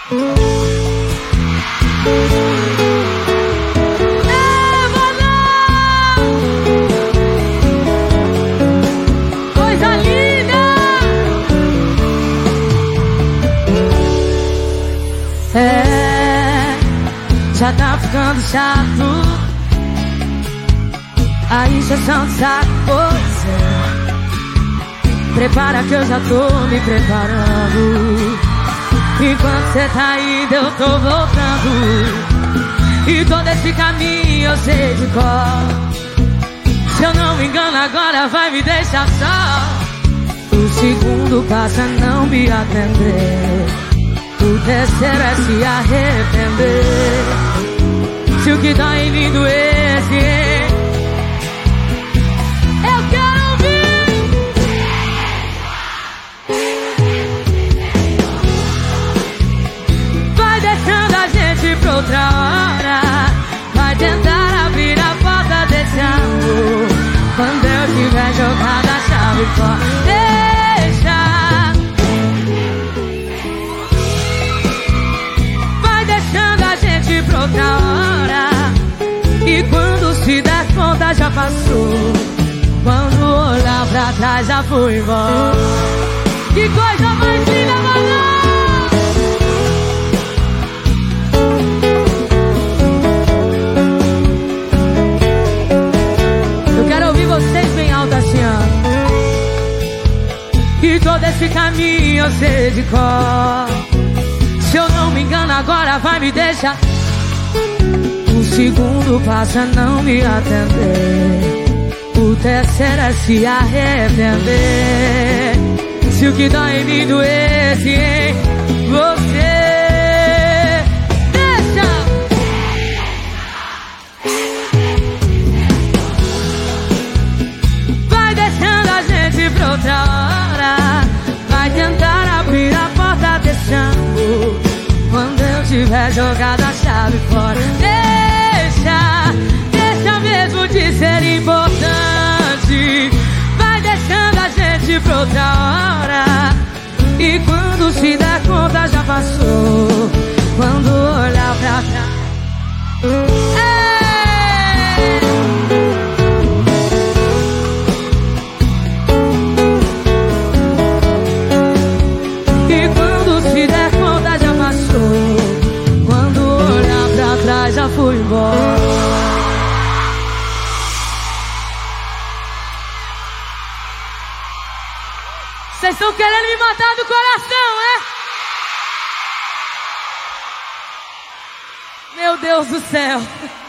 Coisa linda! Já tá ficando chato a injeção de saco, pois é. Prepara que eu já tô me preparando. Enquanto cê tá indo eu tô voltando. E todo esse caminho eu sei de cor. Se eu não me engano agora vai me deixar só. O segundo passa a não me atender. O terceiro é se arrepender. Se o que dói em mim doesse, eu quero ouvir. Vai deixando a gente pra outra hora. Vai tentar abrir a porta desse amor. Quando eu tiver jogado a chave fora, deixa. Vai deixando a gente pra outra hora. E quando se der conta já passou. Quando olhar pra trás já fui embora. Que coisa mais linda, mano! Eu quero ouvir vocês bem alto assim, ó. E todo esse caminho eu sei de cor. Se eu não me engano agora vai me deixar. O segundo passa a não me atender. O terceiro é se arrepender. Se o que dói em mim doesse em você, deixa. Vai deixando a gente pra outra hora. Vai tentar abrir a porta desse amor. Quando eu tiver jogado a chave fora, deixa mesmo de ser importante. Vai deixando a gente pra outra hora. E quando se der conta já passou. Quando olhar pra trás, e quando se der conta já passou. Quando olhar pra trás já fui embora. Vocês estão querendo me matar do coração, é? Meu Deus do céu.